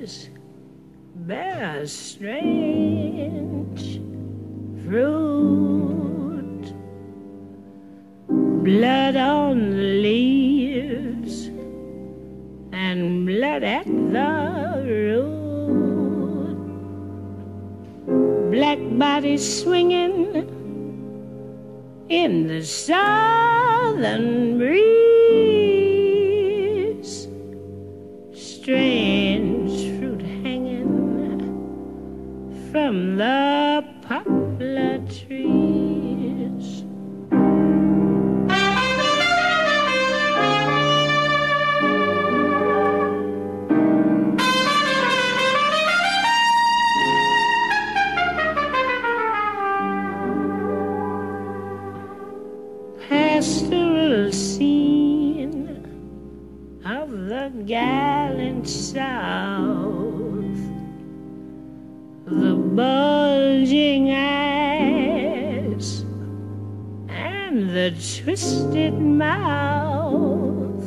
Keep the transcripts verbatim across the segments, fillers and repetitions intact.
valleys bear strange fruit, blood on the leaves and blood at the root, black bodies swinging in the southern breeze, strange fruit hanging from the poplar trees. Pastoral scene of the gallant South, the bulging eyes and the twisted mouth,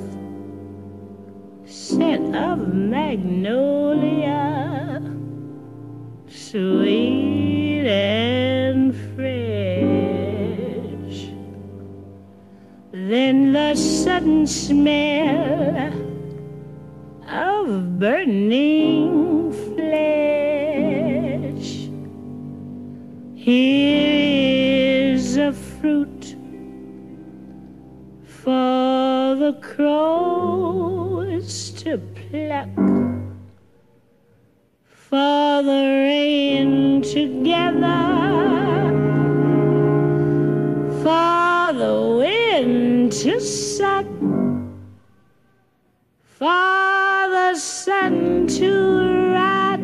scent of magnolia, sweet and fresh. Then the sudden smell of burning flesh. Here is a fruit for the crows to pluck, for the rain to gather, for the wind to suck, for the sun to rot,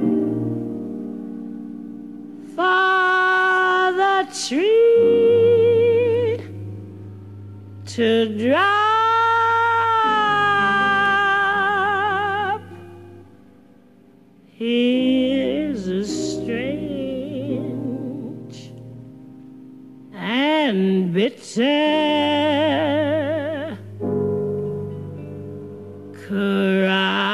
for the tree to drop. Here's a strange and bitter cry.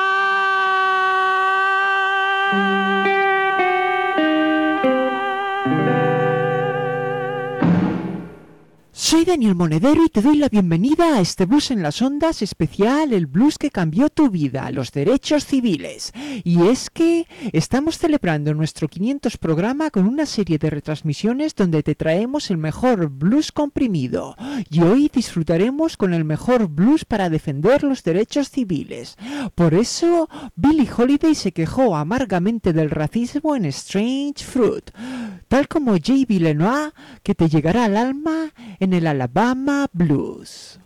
Soy Daniel Monedero y te doy la bienvenida a este Blues en las Ondas especial, el blues que cambió tu vida, los derechos civiles. Y es que estamos celebrando nuestro quinientos programa con una serie de retransmisiones donde te traemos el mejor blues comprimido. Y hoy disfrutaremos con el mejor blues para defender los derechos civiles. Por eso, Billie Holiday se quejó amargamente del racismo en Strange Fruit, tal como J B. Lenoir, que te llegará al alma en el Alabama Blues.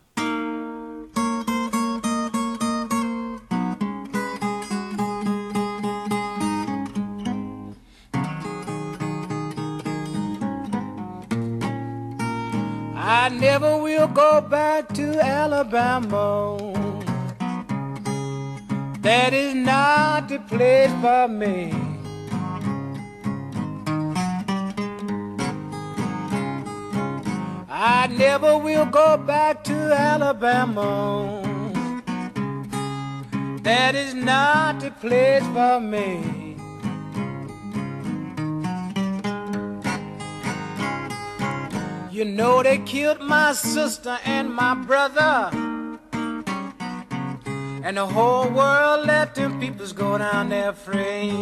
I never will go back to Alabama. That is not the place for me. I never will go back to Alabama. That is not the place for me. You know they killed my sister and my brother, and the whole world let them peoples go down there free.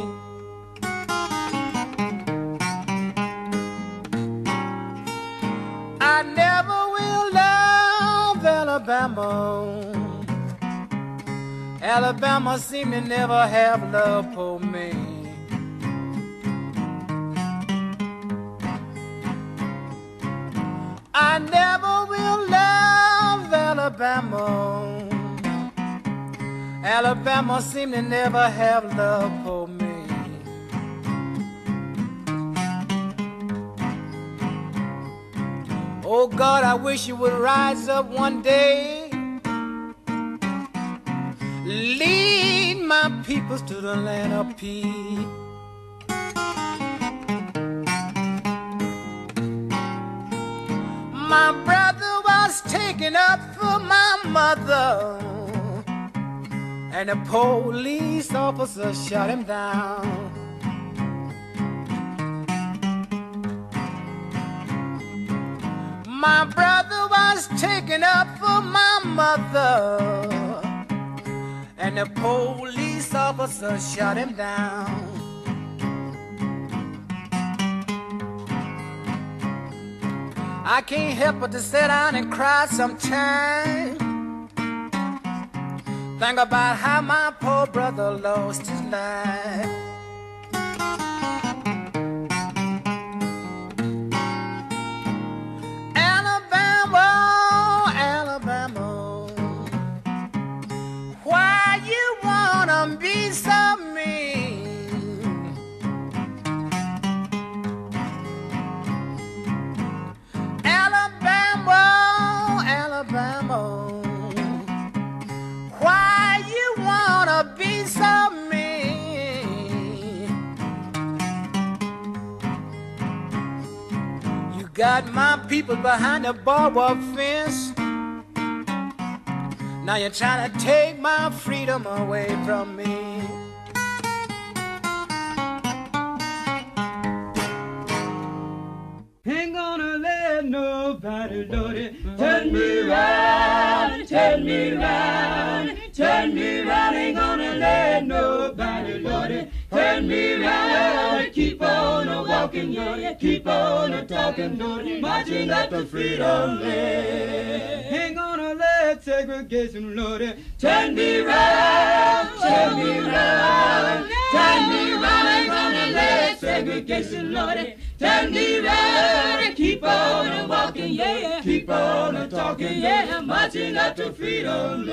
I never will love Alabama. Alabama seem to never have love for me. I never will love Alabama. Alabama seem to never have love for me. Oh God, I wish you would rise up one day, lead my peoples to the land of peace. My brother was taken up for my mother, and the police officer shot him down. My brother was taken up for my mother, and the police officer shot him down. I can't help but to sit down and cry sometimes. Think about how my poor brother lost his life. Alabama, Alabama, why you wanna be so mean? Alabama, Alabama, why you wanna be so mean? You got my people behind the barbed wire fence. Now you're trying to take my freedom away from me. Ain't gonna let nobody, Lordy, turn me round, turn me round, turn me round. Ain't gonna let nobody, Lordy, turn me round. Keep on a walking, yeah, keep on a talking, Lordy, marching up to freedom land. Ain't gonna let segregation, Lordy, turn me round, turn me round, turn me round. Ain't gonna let segregation, Lordy, turn me round and keep on a walking, yeah, keep on a talking, yeah, marching up to freedom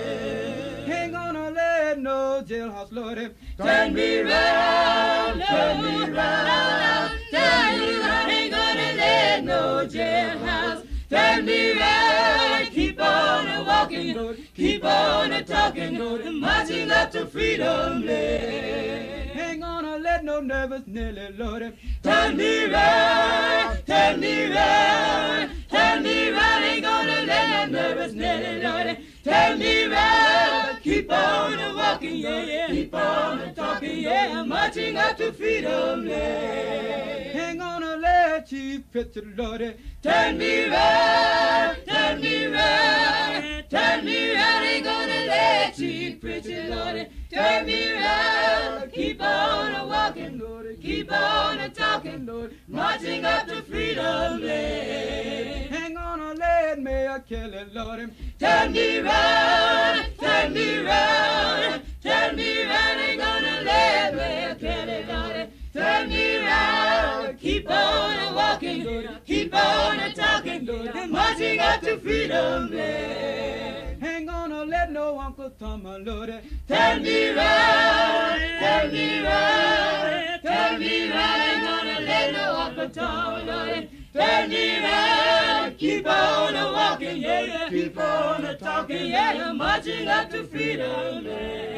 land. Ain't gonna let no jailhouse, Lordy, turn me round, turn me round, turn me round. Ain't gonna let no jailhouse turn me round. Keep on a walking, Lord, keep on a talking, Lord, marching up to freedom land. Ain't gonna let no nervous Nelly, Lord, turn me round, turn me round, turn me round. Ain't gonna let no nervous Nelly, Lord, turn me round. Keep on a walking, yeah, yeah, keep on a talking, yeah, marching up to freedom land. Ain't gonna let Chief Pritchard, Lord, turn me round, turn me round, turn me round. Ain't gonna let Chief Pritchard, Lord, turn me round. Keep on a walking, Lord, keep on a talking, Lord, marching up to freedom land. Ain't gonna let Mayor Kelly, Lord, turn me round, turn me round, turn me round. Ain't gonna let Mayor Kelly, Lord, turn me round. Keep on a walking, Lord, keep on a talking, Lord, marching up to freedom land. Ain't gonna let no Uncle Tom, Lord, turn me round, turn me round, turn me round. Ain't gonna let no Uncle Tom, Lord, turn me round. Keep on a walking, yeah, yeah, keep on a talking, yeah, marching up to freedom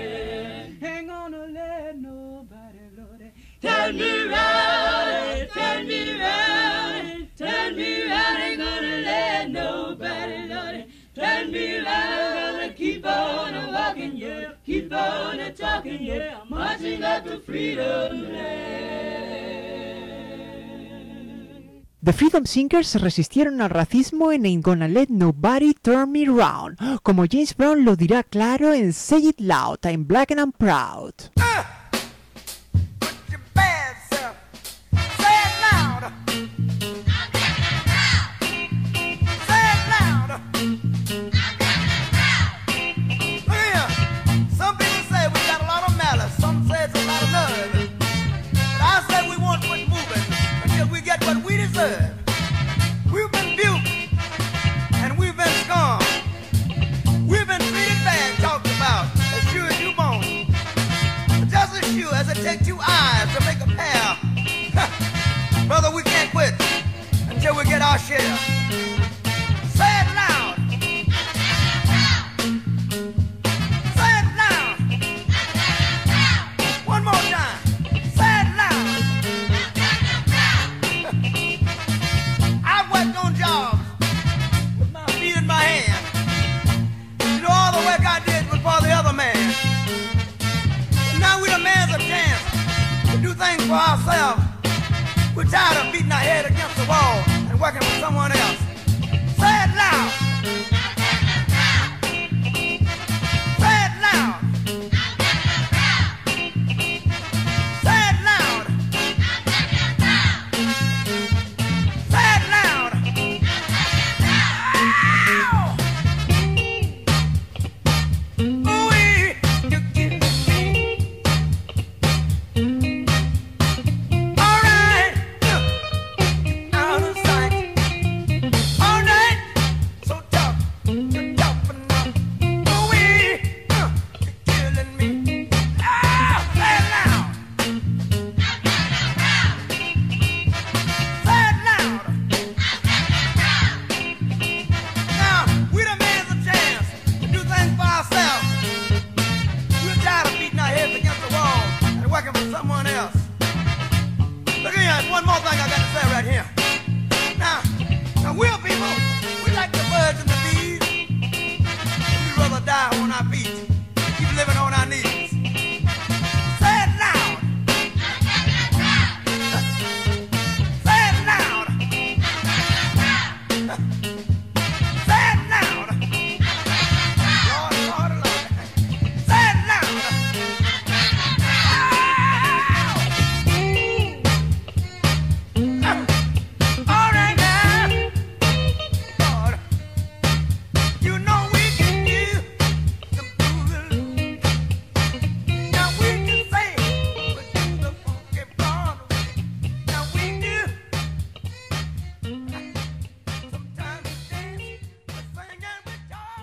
land. Ain't gonna let nobody, Lord, turn me round, turn me round, turn me round. Ain't gonna let nobody, Lord, turn me round. Gonna keep on a walking, yeah, keep on a talking, yeah, marching up to freedom land. The Freedom Singers resistieron al racismo en Ain't Gonna Let Nobody Turn Me Round, como James Brown lo dirá claro en Say It Loud, I'm Black and I'm Proud. Uh, put your bad self. Say it loud. I'm black and I'm proud. Say it loud. I'm black and I'm proud. Look here. Some people say we got a lot of malice. Some say it's a lot of nerve. But I say we won't quit moving until we get what we deserve. We've been buked and we've been scorned. We've been treated bad, talked about as sure as you born. Just as for ourselves. We're tired of beating our head against the wall and working with someone else. Say it loud. Say it loud. Say it loud. Say it loud. Ooh-wee, you get me. All right, out of sight. All night, so tough, you're tough enough. Ooh-wee, uh, you're killing me. Ah, say it loud. Say it loud. Now, we done made us a chance to do things for ourselves. We're tired of beating our heads against the wall and working for someone else. Look here, there's one more thing I got to say right here. Now, now we're people, we like the birds and the bees. We'd rather die on our feet than keep living on our knees. Say it loud. Say it loud. Say it loud. Lord, Lord, Lord. Say it loud. All right now. Lord, you know we can do the blues. Now we can say we do the funky Broadway. Now we do. Sometimes we dance, we sing and we talk.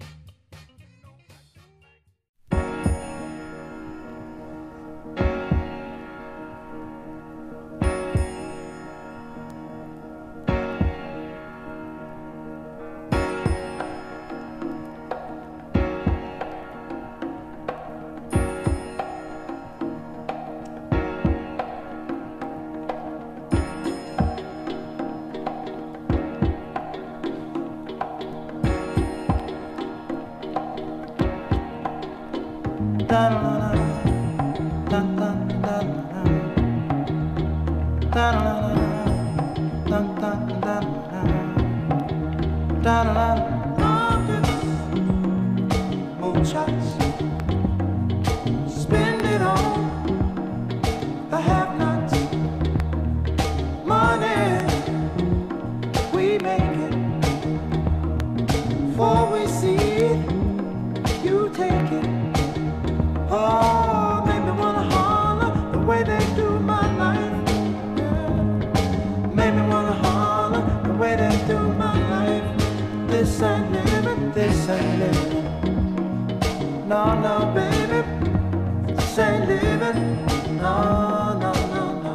Moonshots, spend it on the have-nots. Money, we make it. Before we see it, you take it. Oh, make me wanna holler the way they do my life. Yeah. Make me wanna holler the way they do my life. This ain't living, this ain't living. No, no, baby, this ain't living. No, no, no, no.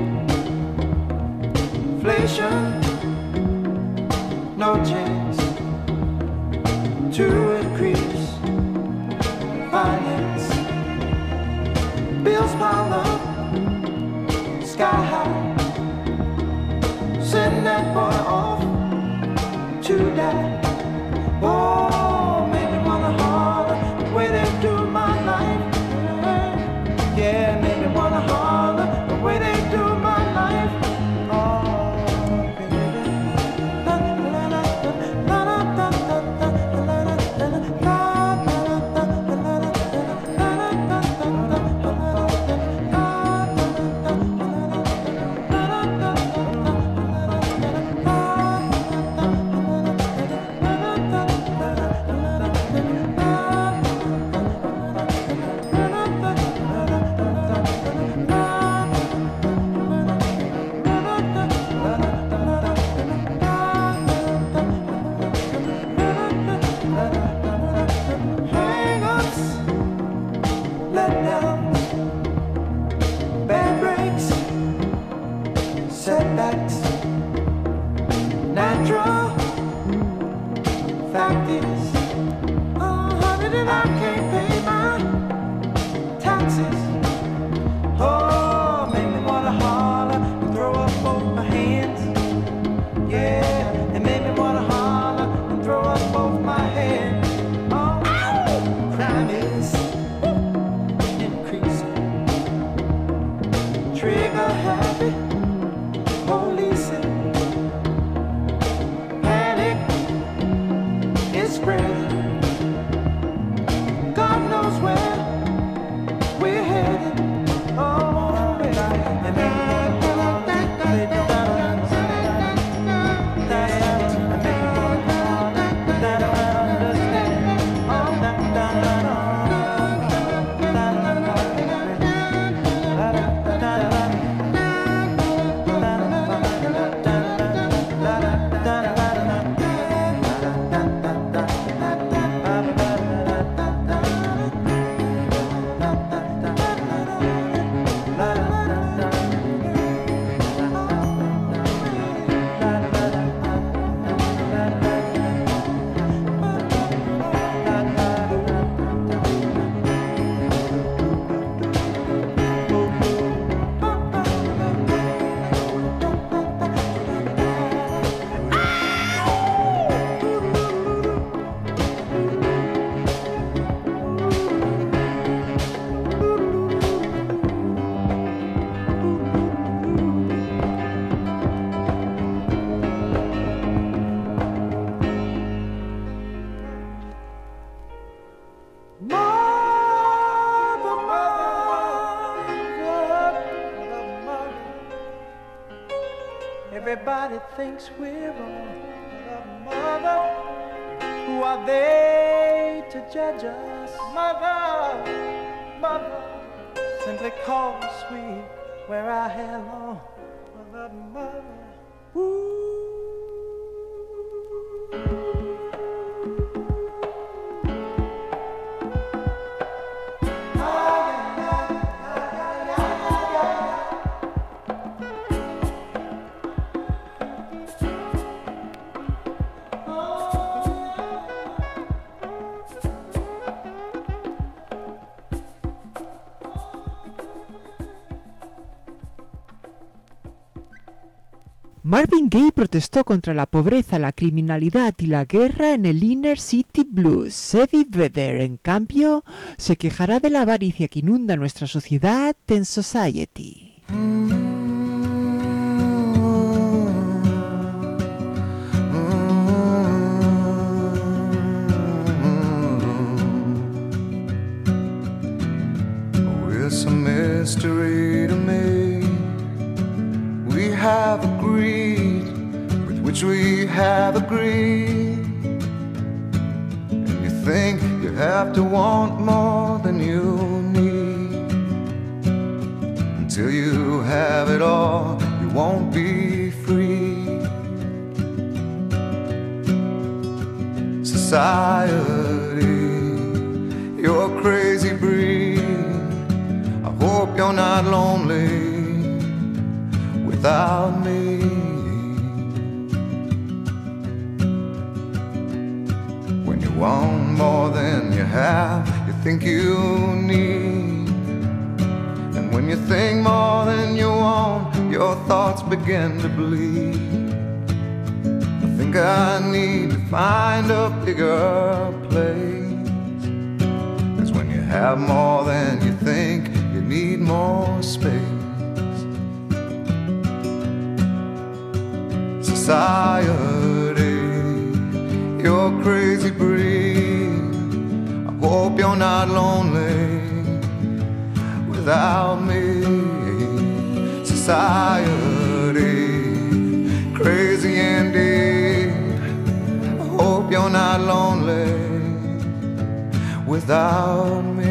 Inflation, no chance to increase finance. Bills pile up, sky high. Send that boy off to die. Oh, make me wanna holler the way they do my life. Yeah, make me wanna holler the way they do my life. Oh, baby. La, la, la, la, la, la, la, la, la, la, la, la, setbacks, natural. Fact is, oh, honey, that I can't pay my taxes. Oh, make me wanna holler and throw up both my hands. Yeah, it made me wanna holler and throw up both my hands. Oh, crime is increasing. Trip everybody thinks we're wrong. But mother, who are they to judge us? Mother, mother, simply cause we wear our hair long. Mother, mother, ooh. Marvin Gaye protestó contra la pobreza, la criminalidad y la guerra en el Inner City Blues. Eddie Vedder, en cambio, se quejará de la avaricia que inunda nuestra sociedad en Society. It's a mystery to me. We have agreed with which we have agreed. And you think you have to want more than you need. Until you have it all, you won't be free. Society, you're a crazy breed. I hope you're not lonely without me. When you want more than you have, you think you need. And when you think more than you want, your thoughts begin to bleed. I think I need to find a bigger place. 'Cause when you have more than you think, you need more space. Society, you're a crazy breed. I hope you're not lonely without me. Society, crazy indeed. I hope you're not lonely without me.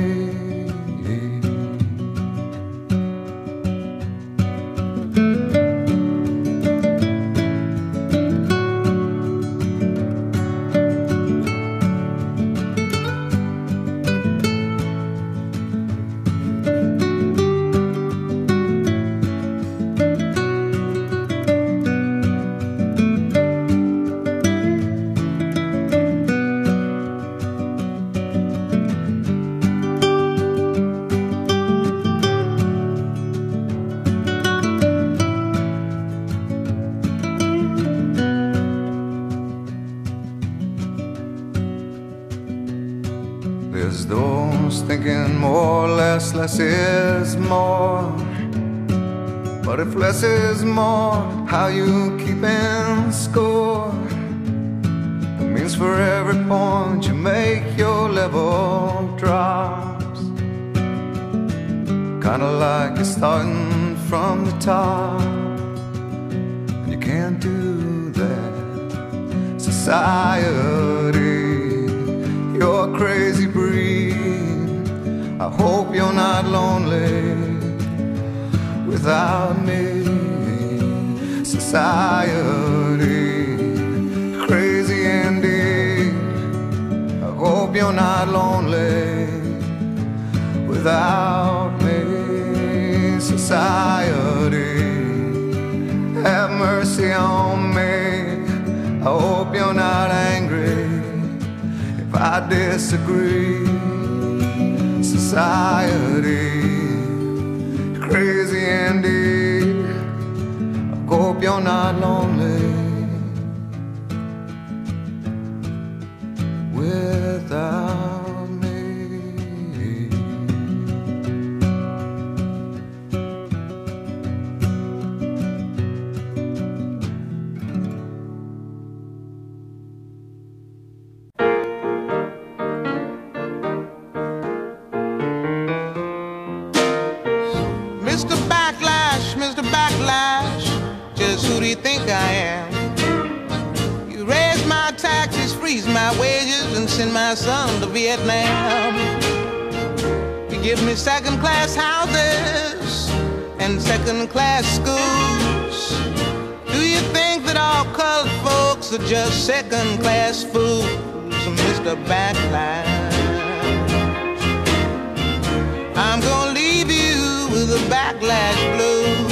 There's those thinking more, less, less is more. But if less is more, how you keeping score? It means for every point you make, your level drops. Kinda like you're starting from the top, and you can't do that. Society, you're a crazy breed. I hope you're not lonely without me. Society, crazy indeed. I hope you're not lonely without me. Society, have mercy on me. I hope you're not angry if I disagree. Society, crazy indeed. I hope you're not lonely without me. Mister Backlash, Mister Backlash, just who do you think I increase my wages and send my son to Vietnam. You give me second-class houses and second-class schools. Do you think that all colored folks are just second-class fools, Mister Backlash? I'm gonna leave you with a backlash blues.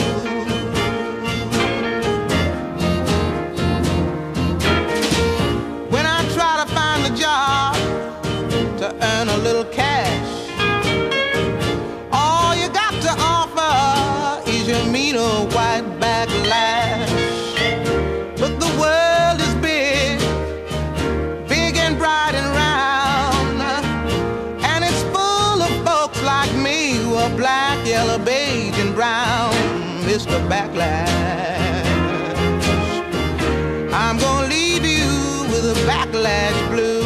When I try to find a job to earn a little cash, all you got to offer is your mean old white backlash. But the world is big, big and bright and round, and it's full of folks like me who are black, yellow, beige, and brown, Mister Backlash. I'm gonna leave you with a backlash blues.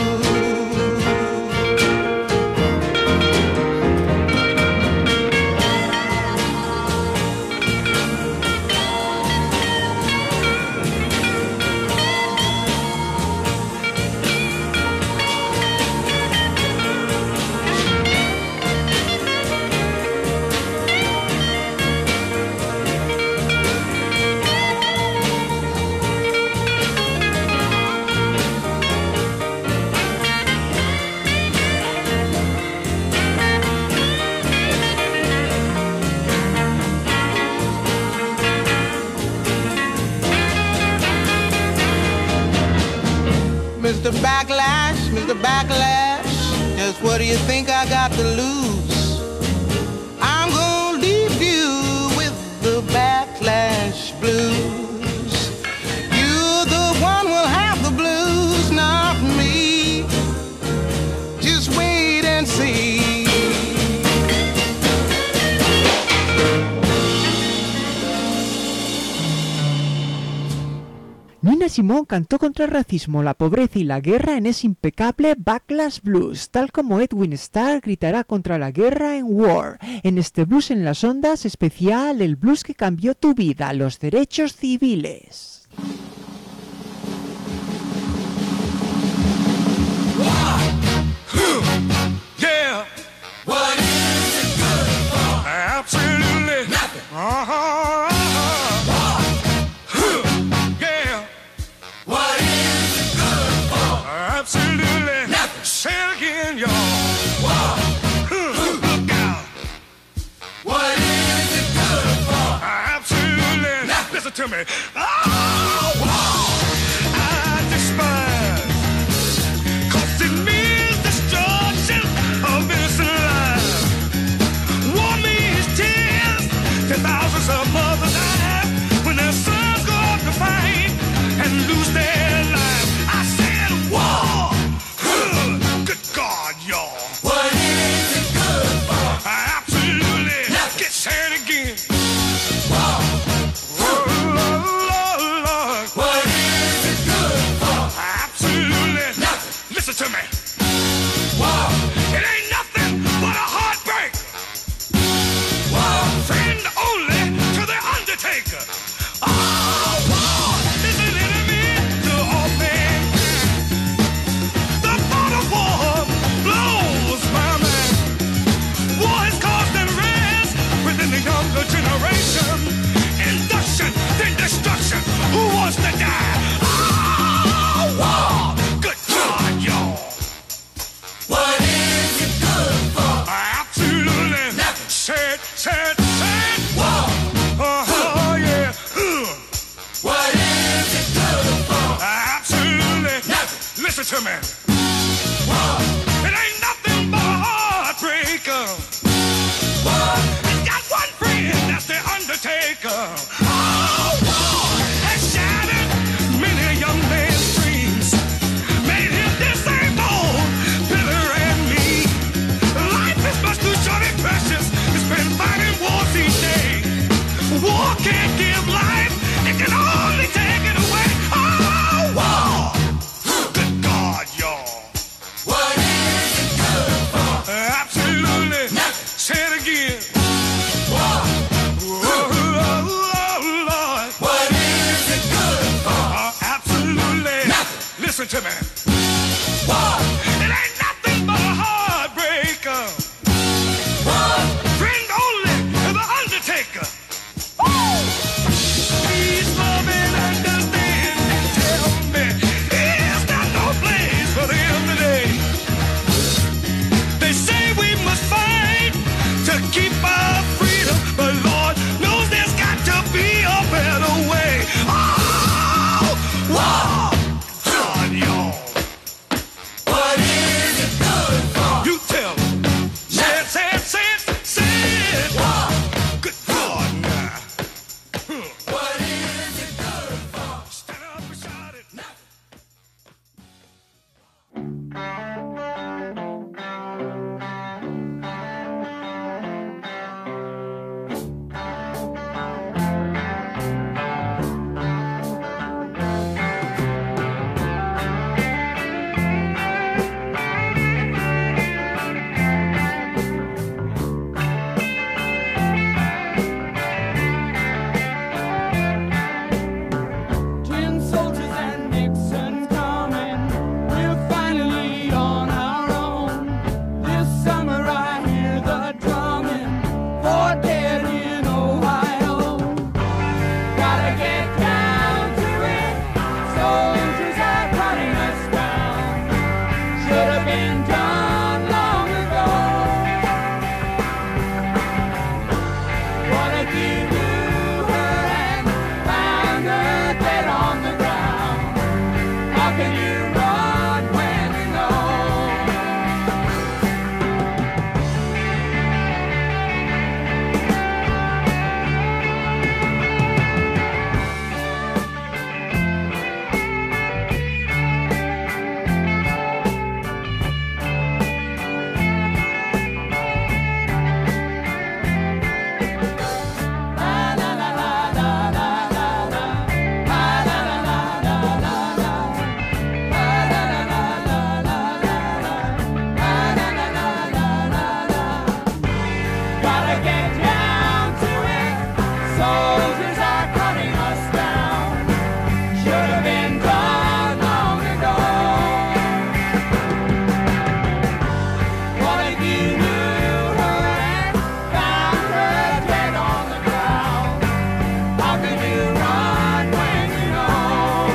Mister Backlash, Mister Backlash, just what do you think I got to lose? I'm gonna leave you with the backlash blues. You're the one who'll have the blues, not me. Just wait and see. Nina Simone cantó contra el racismo, la pobreza y la guerra en ese impecable Backlash Blues, tal como Edwin Starr gritará contra la guerra en War, en este Blues en las Ondas especial, el blues que cambió tu vida, los derechos civiles. Yeah. What is it good for? Absolutely nothing. Uh-huh. Absolutely nothing. Say it again, y'all. Whoa. Look out. What is it good for? Absolutely nothing. Listen to me. Oh, whoa. I despise. Cause it means destruction of innocent lives. War means tears. Ten thousands of mothers die when their sons go off to fight and lose their lives. I said war. Good God, y'all. What is it good for? Absolutely. Nothing. Get said again. Wow. Oh, Lord, Lord. What is it good for? Absolutely. Nothing. Listen to me. Wow. It ain't nothing but a heartbreak. Wow. Friend only to the undertaker. Oh, wow. Is an enemy to all things. The thought of war blows my mind. War has caused unrest within the younger generation. Induction, then destruction. Who wants to die? Oh, war. Good God, y'all. What is it good for? Absolutely nothing. Said, said, said. War. Uh-huh, yeah. Uh. What is it good for? Absolutely nothing. Listen to me. War. It ain't nothing but a heartbreaker. War. It's got one friend, that's the undertaker. Oh, war has shattered many young men's dreams. Made him disabled, bitter and mean. Life is much too short and precious. It's been fighting wars each day. War can't give life, it can only take it away. Oh, war. Good God, y'all. What is it good for? Absolutely nothing. War. It ain't nothing but a heartbreaker. War. Friend only to the undertaker. Woo! Please love and understand and tell me, is there no place for them today? They say we must fight to keep our freedom, but Lord knows there's got to be a better way. Oh, war, God, y'all. What is it good for? You tell them. Say it, say it, say it, say it. War. Good God, now. Huh. What is it good for? Stand up and shout it. Nothing. Tin soldiers and Nixon coming. We're finally on our own. This summer I hear the drumming for dead in Ohio. Gotta get down to it. Soldiers are cutting us down. Should have been done long ago. What if you knew her and found her dead on the ground? How can you run when you know? La la la la la la la la. La la la la la la la. La la la la la la la. La la la la la la la. Gotta get down to it. Soldiers are cutting us down. Should have been done long ago. What if you knew her and found her dead on the ground? How can you run when you know?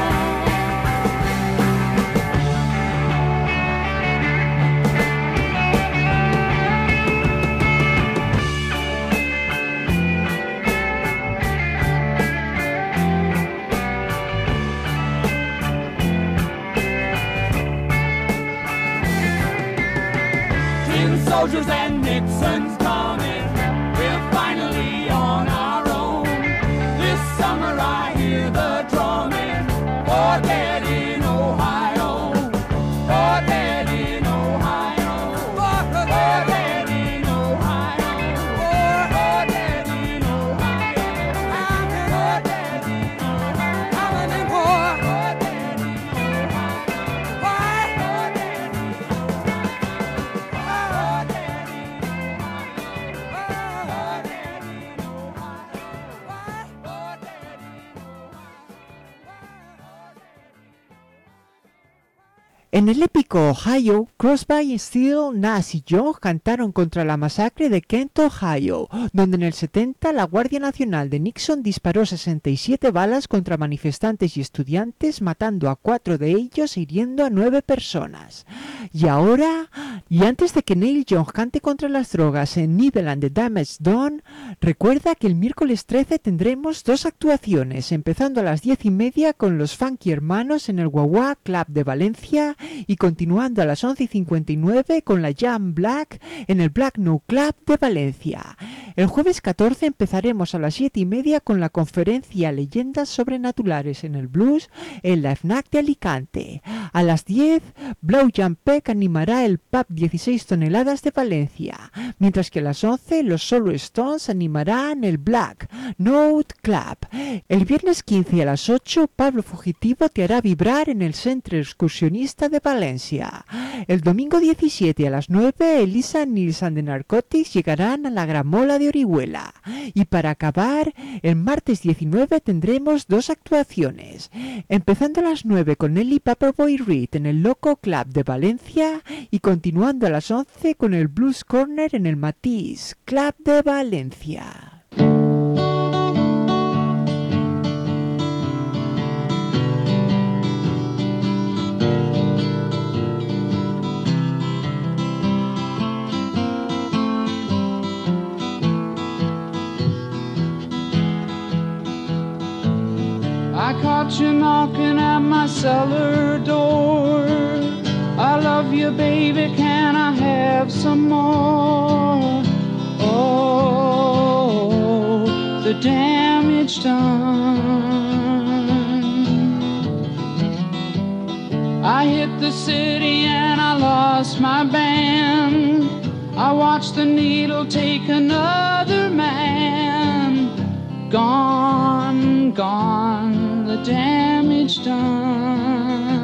Tin soldiers and Nixon's coming. We're finally on our own. This summer I hear the drumming. For dead in Ohio. For dead in Ohio. For dead in Ohio. For dead in Ohio. For dead in Ohio. How many more? For dead in Ohio. Why? For dead in En el épico Ohio, Crosby, Steele, Nash y Young cantaron contra la masacre de Kent, Ohio, donde en el setenta la Guardia Nacional de Nixon disparó sesenta y siete balas contra manifestantes y estudiantes, matando a cuatro de ellos e hiriendo a nueve personas. Y ahora, y antes de que Neil Young cante contra las drogas en Needle and the Damage Done, recuerda que el miércoles trece tendremos dos actuaciones, empezando a las diez y media con los Funky Hermanos en el Guagua Club de Valencia y continuando a las once y cincuenta y nueve con la Jam Black en el Black No Club de Valencia. El jueves catorce empezaremos a las siete y media con la conferencia Leyendas Sobrenaturales en el Blues en la F N A C de Alicante. A las diez, Blow Jam Peg Trek animará el pub dieciséis toneladas de Valencia, mientras que a las once los Solo Stones animarán el Black Note Club. El viernes quince a las ocho Pablo Fugitivo te hará vibrar en el Centro Excursionista de Valencia. El domingo diecisiete a las nueve Elisa Nilsson de Narcotics llegarán a la Gramola de Orihuela. Y para acabar, el martes diecinueve tendremos dos actuaciones, empezando a las nueve con Nelly Paperboy Reed en el Loco Club de Valencia y continuando a las once con el Blues Corner en el Matisse Club de Valencia. I caught you knocking at my cellar door. I love you, baby, can I have some more? Oh, the damage done. I hit the city and I lost my band. I watched the needle take another man. Gone, gone, the damage done.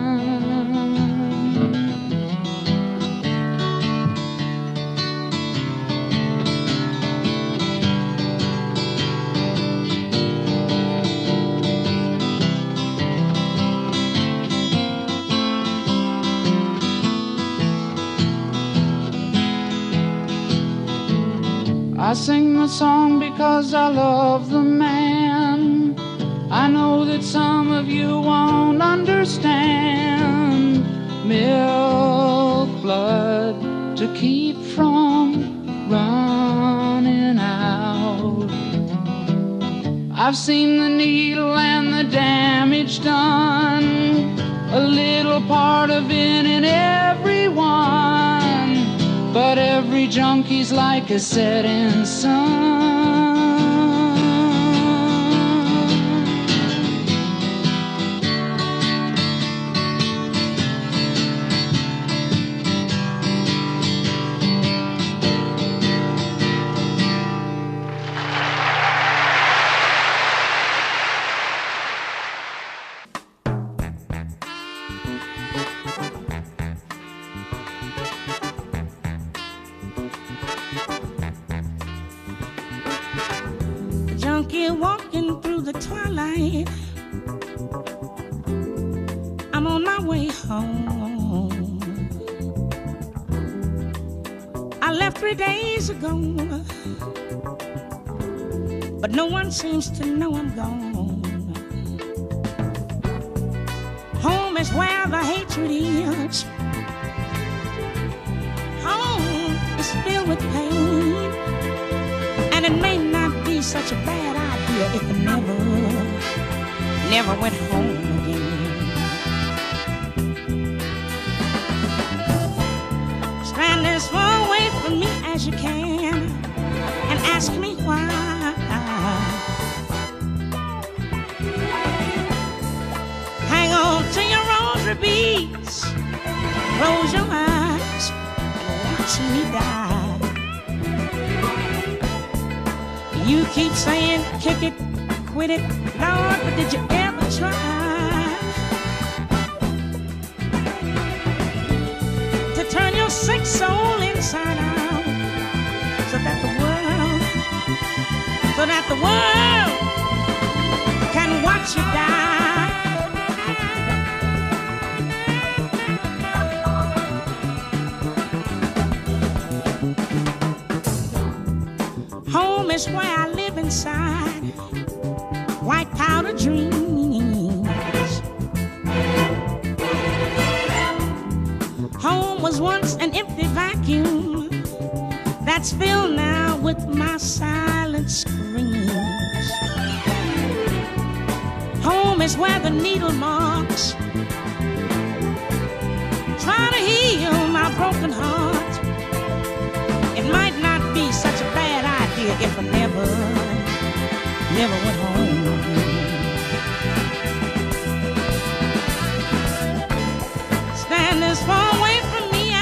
I sing the song because I love the man. I know that some of you won't understand. Milk, blood to keep from running out. I've seen the needle and the damage done. A little part of it in everyone. But every junkie's like a setting sun. Junkie walking through the twilight. I'm on my way home. I left three days ago, but no one seems to know I'm gone. Home is where the hatred is. Home is filled with pain, and it may not be such a bad idea if I never, never went home again. Stand as far away from me as you can and ask me why. Hang on to your rosary beads, close your eyes and watch me die. You keep saying, kick it, quit it, Lord, but did you ever try to turn your sick soul inside out so that the world, so that the world can watch you die? Home is where I live inside white powder dreams. Home was once an empty vacuum that's filled now with my silent screams. Home is where the needle marks try to heal my broken heart. It might not be such a bad idea if I never, never went home. Stand as far away from me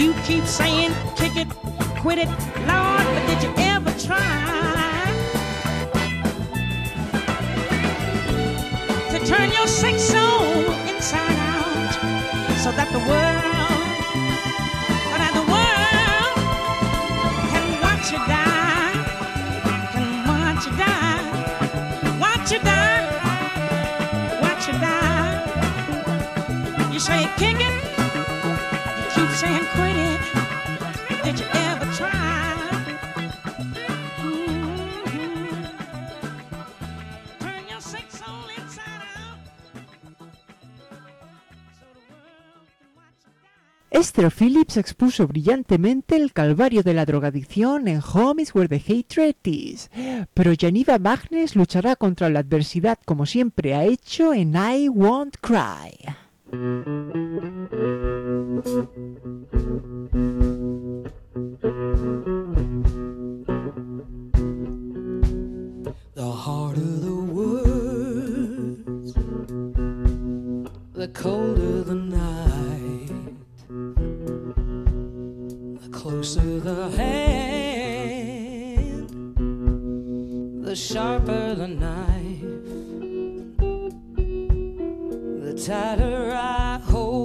You keep saying, kick it, quit it, Lord, but did you ever try to turn your sick soul inside out so that the world, so that the world can watch you die, can watch you die, watch you die, watch you die. You say kick it, you keep saying quit it. Did you ever try? Mm-hmm. Turn your sick soul inside out so the world can watch you die. Esther Phillips expuso brillantemente el calvario de la drogadicción en Home is Where the Hatred Is, pero Janiva Magnes luchará contra la adversidad como siempre ha hecho en I Won't Cry. The harder the words, the colder the night, the closer the hand, the sharper the knife, the tighter I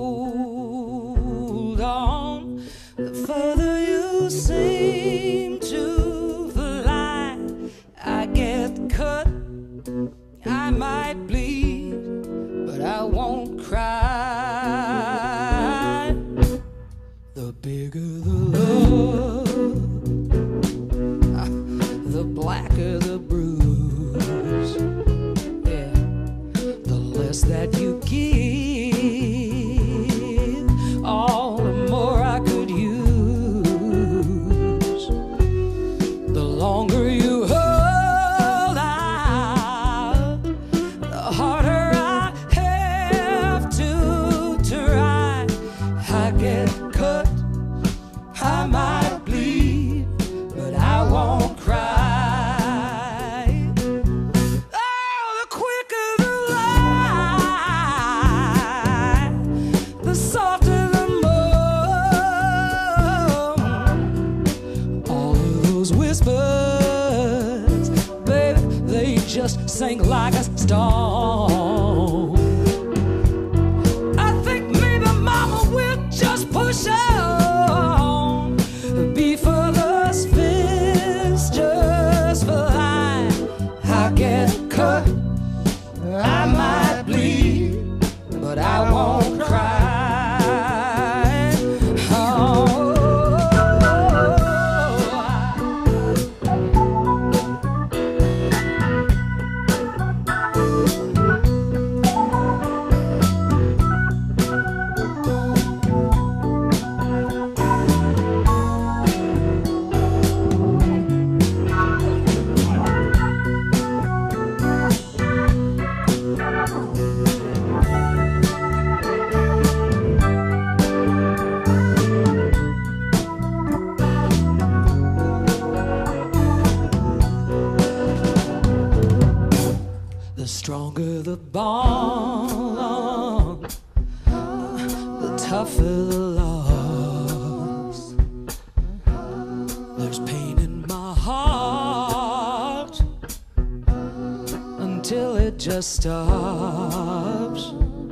hold on, the further you seem to fly. I get cut, I might bleed, but I won't cry. The bigger the love, the blacker the bruise. Yeah, the less that you give, all the more I could use. The longer you hold out, the harder I have to try. I get cut, I might bleed, but I won't cry. Oh, the quicker the lie, the softer the moan. All of those whispers, baby, they just sink like a stone. I think maybe mama will just push on. Be for the spins, just for line. I get cut, I might bleed, but I won't cry. Oh, the stronger the bond, the tougher the loss. There's pain in my heart until it just stops.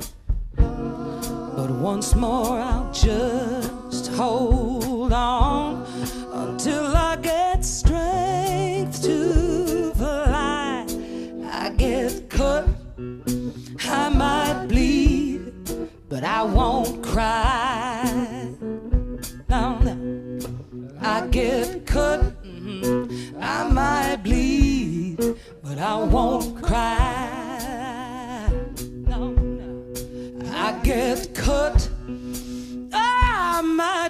But once more I'll just hold on until I get strength to fly. I get cut, I might bleed, but I won't cry. No, no. I get cut, mhm, I might bleed, but I won't cry. No, no. I get cut, I might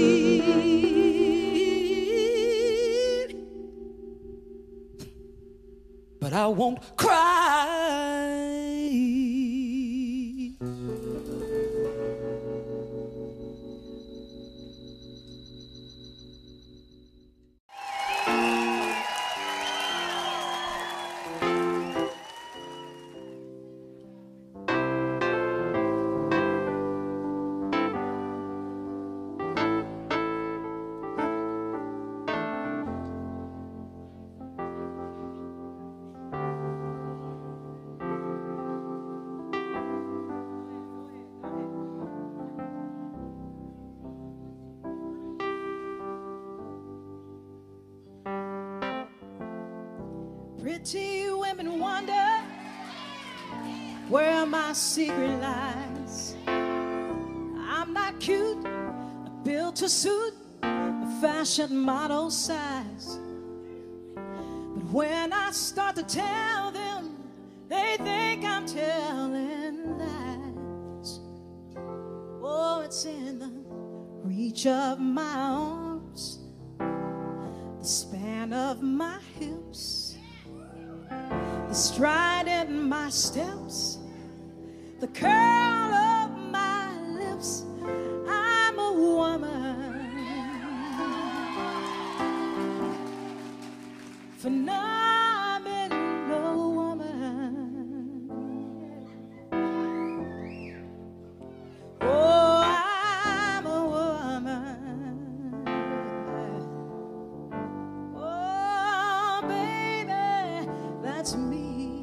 bleed, but I won't cry. Pretty women wonder where my secret lies. I'm not cute, built to suit a fashion model size. But when I start to tell them, they think I'm telling lies. Oh, it's in the reach of my arms, the span of my hips, the stride in my steps, the curl of my lips. I'm a woman, phenomenal woman. Oh, I'm a woman. Oh, baby, that's me.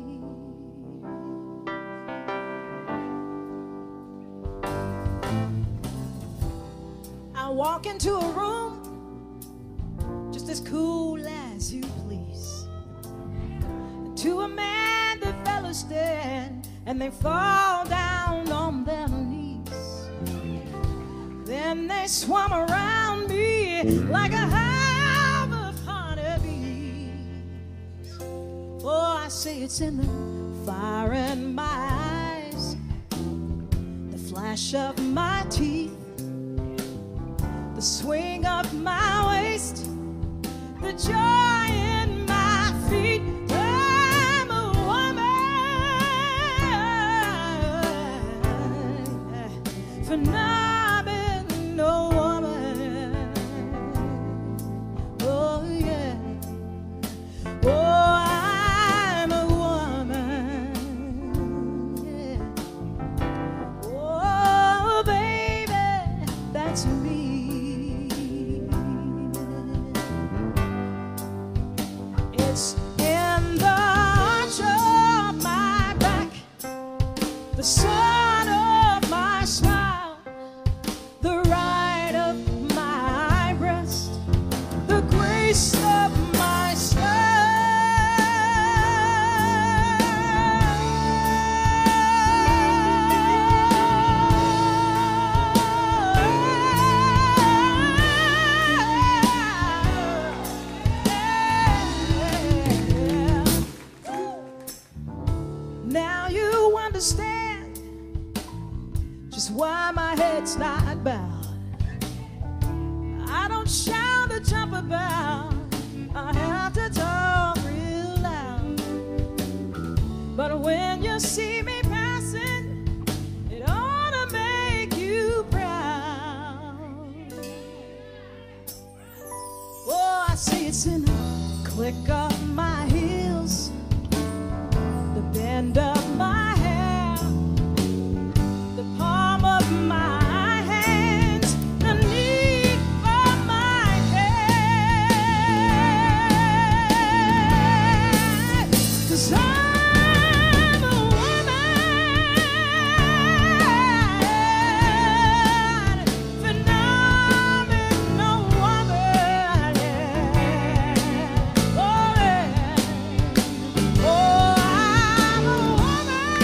I walk into a room just as cool as you please. To a man, the fellas stand and they fall down on their knees. Then they swarm around me like a hive of honeybees. Oh, I say it's in the fire in my eyes, the flash of my teeth, the swing of my waist, the joy in my feet. I'm a woman, phenomenal woman. Oh yeah. Oh, I'm a woman. Yeah. Oh, baby, that's me. It's in the arch of my back, the sun of my smile, the ride of my breast, the grace of my Now you understand just why my head's not bowed. I don't shout or jump about, I have to talk real loud. But when you see me passing, it ought to make you proud. Oh, I see it's in the click of my heels, the bend of my hair, the palm of my hands, the need for my care. 'Cause I'm a woman, phenomenal woman, yeah. Oh, yeah. Oh, I'm a woman,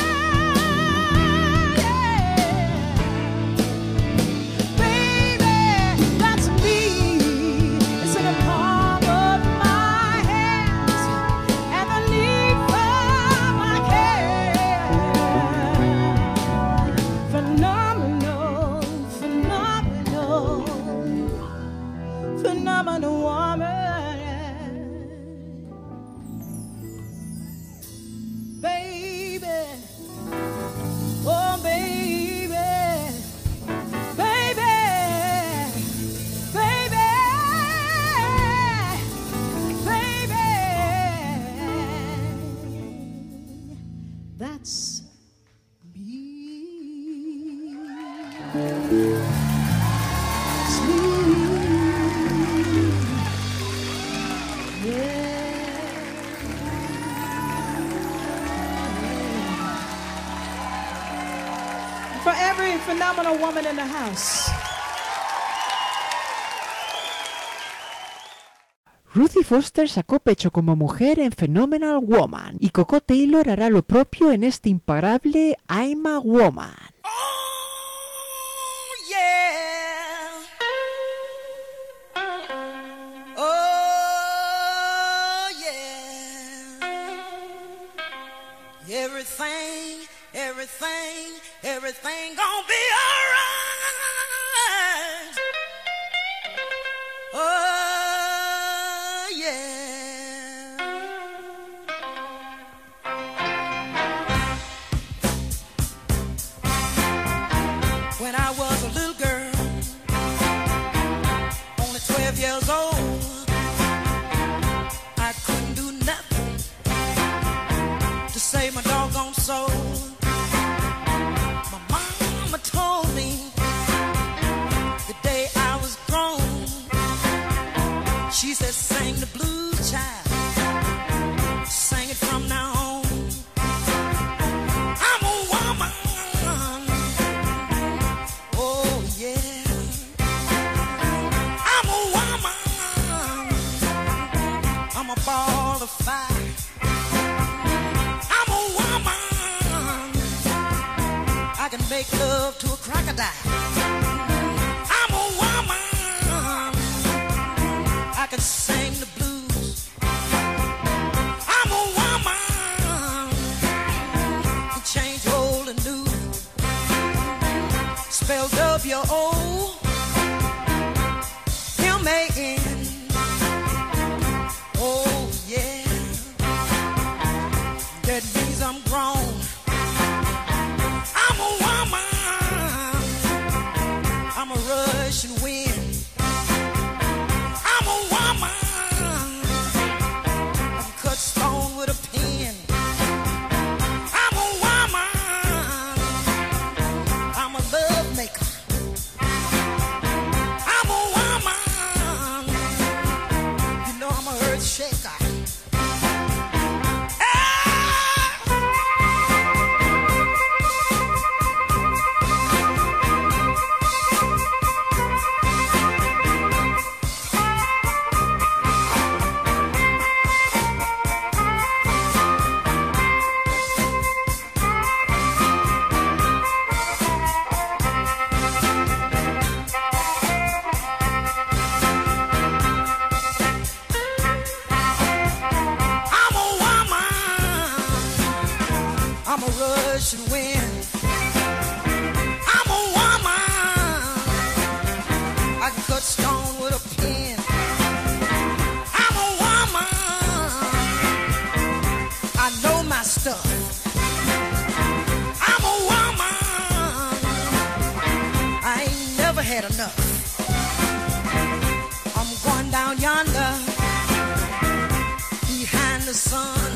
yeah. Baby, that's me. It's in the palm of my hands and the need for my care. Phenomenal, phenomenal, phenomenal woman, baby. Oh, baby, baby, baby, baby. That's me. That's me. Yeah. For every phenomenal woman in the house. Ruthie Foster sacó pecho como mujer en Phenomenal Woman y Coco Taylor hará lo propio en este imparable I'm a Woman. Oh, yeah. Oh, yeah. Everything, everything, everything gonna be alright. Oh, yeah. When I was a little girl, only twelve years old, I couldn't do nothing to save my doggone soul. My mama told me the day I was grown, she said, sing the blues, child, sing it from now on. I'm a woman. Oh, yeah. I'm a woman. I'm a ball of fire. I'm a woman. I can make love to a crocodile. I'm a woman. I can sing the blues. I'm a woman. Can change old and new. Spell W O M A N. Oh yeah. That means I'm grown. I'm a woman. I'm a Russian wind. I'm a woman. I can cut stone with a pen. I'm a woman. I'm a love maker. I'm a woman. You know I'm a earth shaker. I'm a Russian wind. I'm a woman. I can cut stone with a pen. I'm a woman. I know my stuff. I'm a woman. I ain't never had enough. I'm going down yonder behind the sun.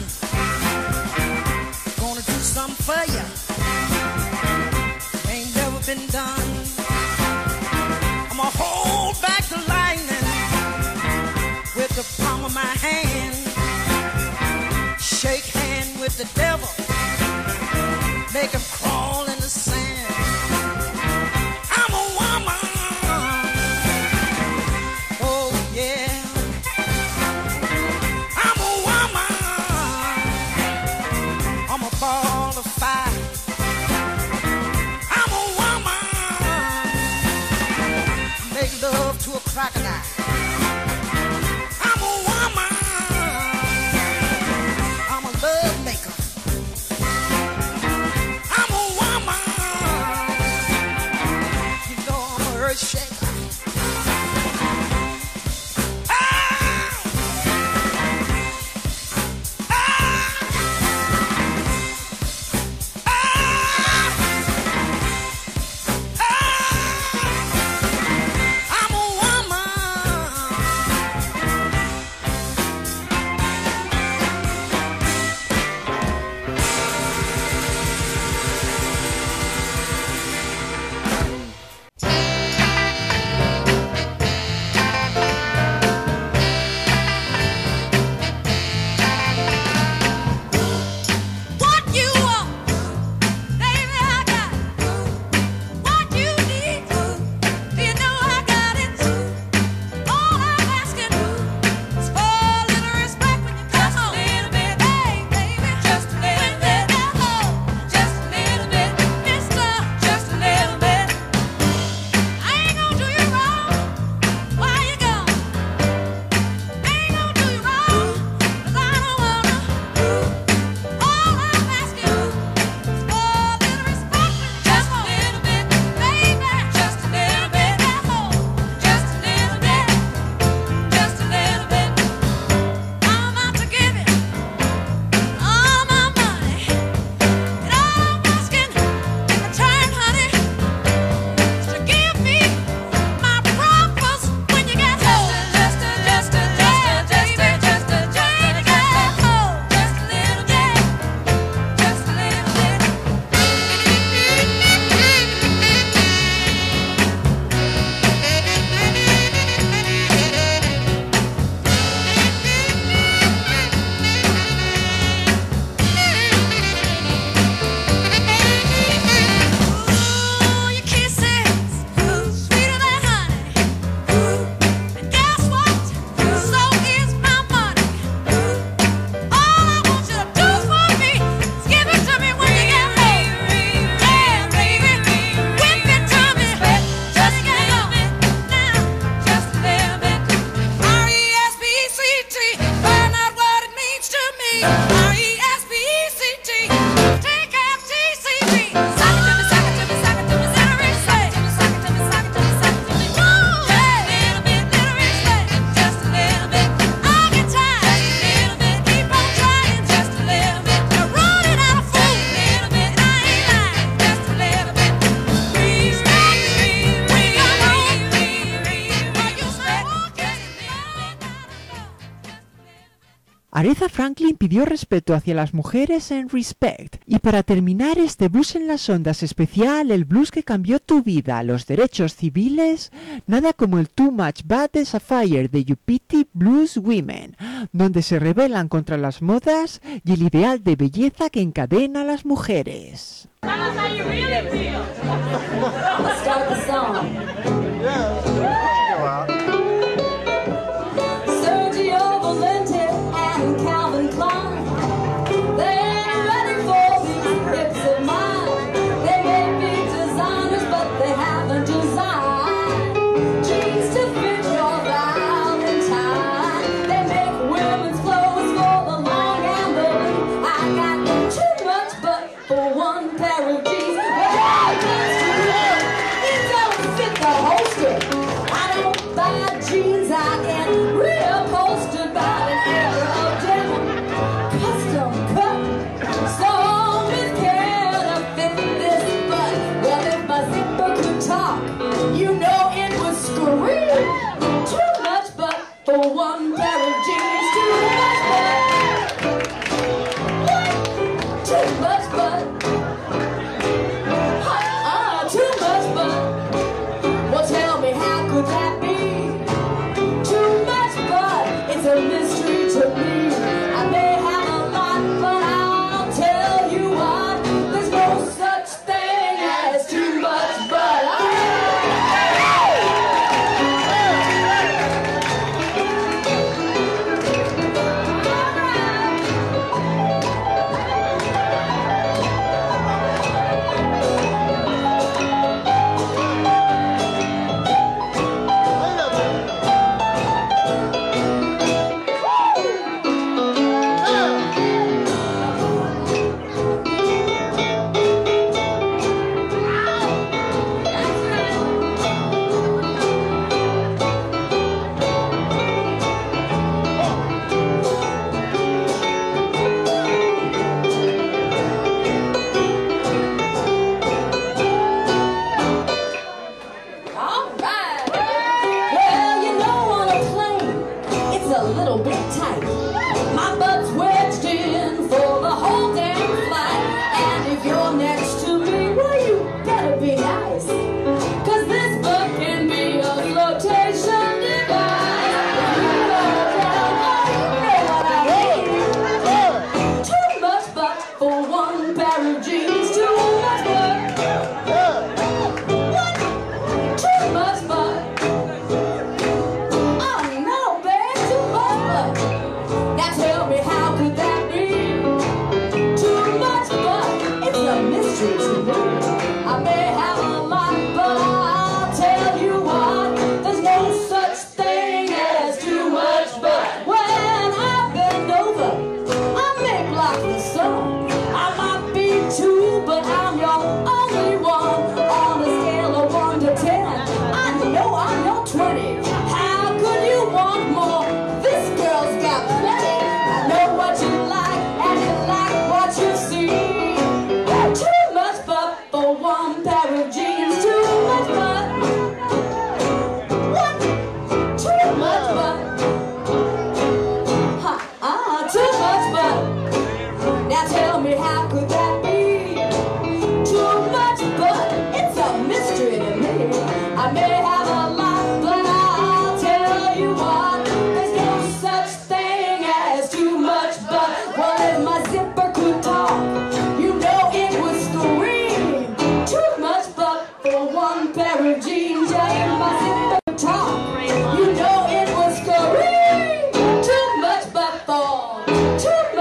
Gonna do something for ya. Ain't never been done. I'ma hold back the lightning with the palm of my hand. Shake hand with the devil. Make him crawl in the sand. I'm a woman. Oh yeah. I'm a woman. I'm a ball of fire. I'm a woman. Make love to a crocodile. I'm a woman. I'm a love maker. I'm a woman. You know I'm a earth shaker. Aretha Franklin pidió respeto hacia las mujeres en Respect. Y para terminar este Blues en las Ondas especial, el blues que cambió tu vida, los derechos civiles, nada como el Too Much Bad de Sapphire de You Pity Blues Women, donde se rebelan contra las modas y el ideal de belleza que encadena a las mujeres. Let's start the song. Sergio Valente and Calvin Klein, they ain't ready for these hips of mine. They may be designers, but they haven't designed jeans to fit your Valentine. They make women's clothes for the long and the lean. I got too much but for one pair of jeans. Jeans I get reupholstered by an era of denim, custom cut, sewn with care to fit this butt. Well, if my zipper could talk, you know it would scream. Too much butt for one pair of jeans. Too much butt. What? Too much butt. Uh-uh, too much butt. Well, tell me, how could that be? It's a mystery to me. I may have a lot, but I'll tell you what, there's no such thing as too much butt.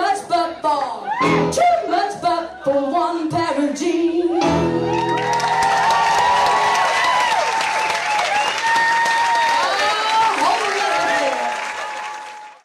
Too much but for one pair of jeans.